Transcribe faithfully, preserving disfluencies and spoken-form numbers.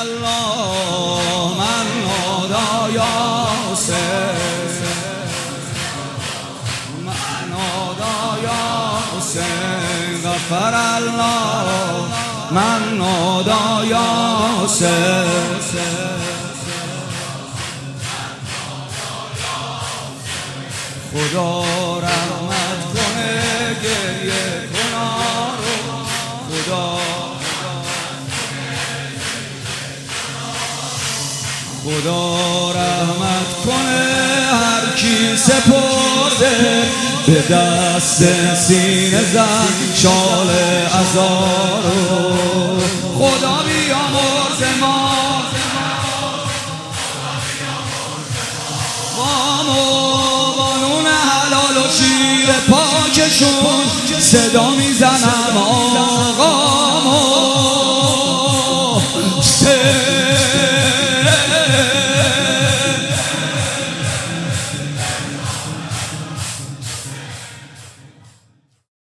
الله من نادا یاسر، من نادا یاسر، غفر الله من نادا یاسر. خدا رحمت کنه گریه کنا رو، خدا خدا رحمت کنه هر کی سپرده به دست سینه زن شال عزارو. خدا بیامرز ما بانون حلال و شیر پاکشون صدا میزنم